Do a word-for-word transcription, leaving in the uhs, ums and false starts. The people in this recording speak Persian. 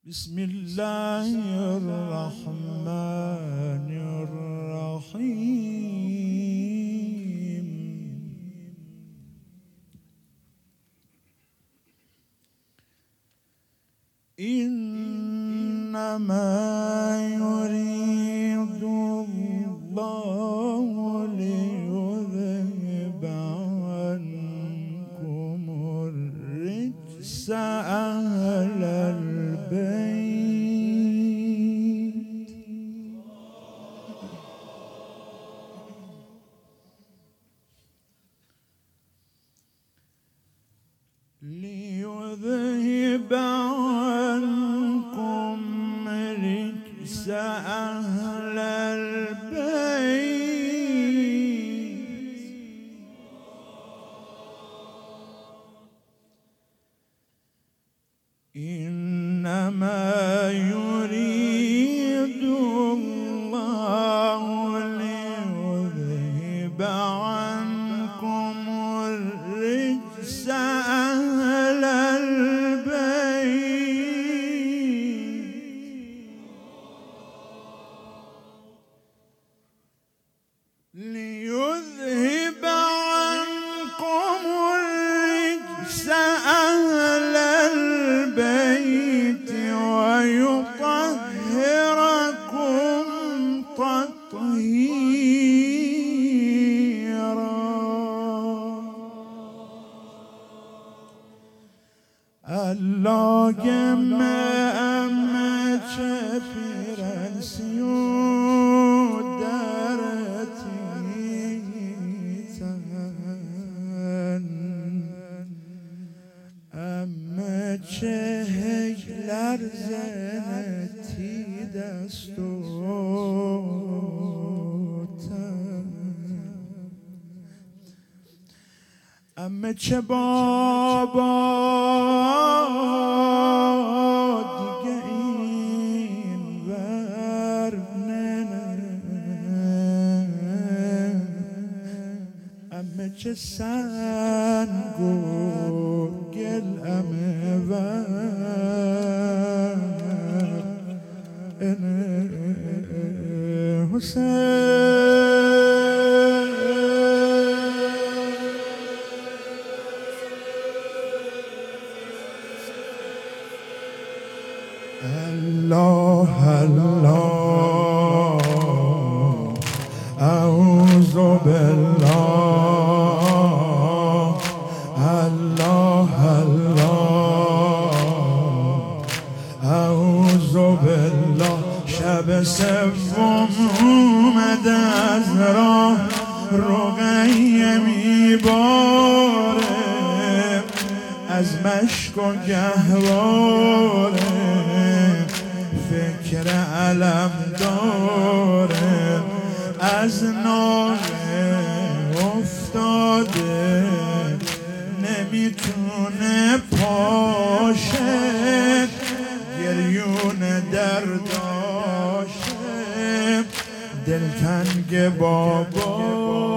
بسم الله الرحمن الرحيم. إنما يريد الله ليذهب عنكم الرجس أهل البيت ليذهب عنكم رجس أهل البيت إنما يريد الله ليذهب عنكم الرجس أهل البيت ليذهب عنكم الرجس أهل البيت ويطهركم تطهيرا. اللهم أما شفيرا سيودرتي أما çehekler zeneti destutan أما چه بابا دیگه این ور ننه أما چه سنگ و گل امه ور حسین الله الله أعوذ بالله الله الله أعوذ بالله. شب سوم اومد از راه رقیه میباره از مشک و گهواره فکر علم داره از ناله افتاده نمیتونه پاشه گریون درداشه دلتنگ بابا